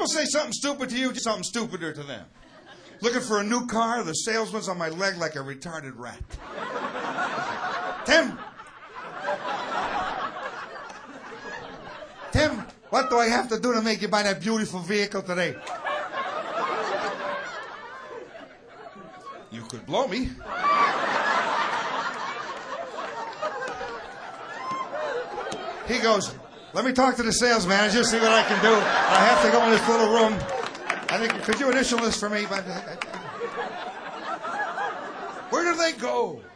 people say something stupid to you, do something stupider to them. Looking for a new car, the salesman's on my leg like a retarded rat. Tim, what do I have to do to make you buy that beautiful vehicle today? You could blow me. He goes, let me talk to the sales manager, see what I can do. I have to go in this little room. I think, could you initial this for me? Where do they go?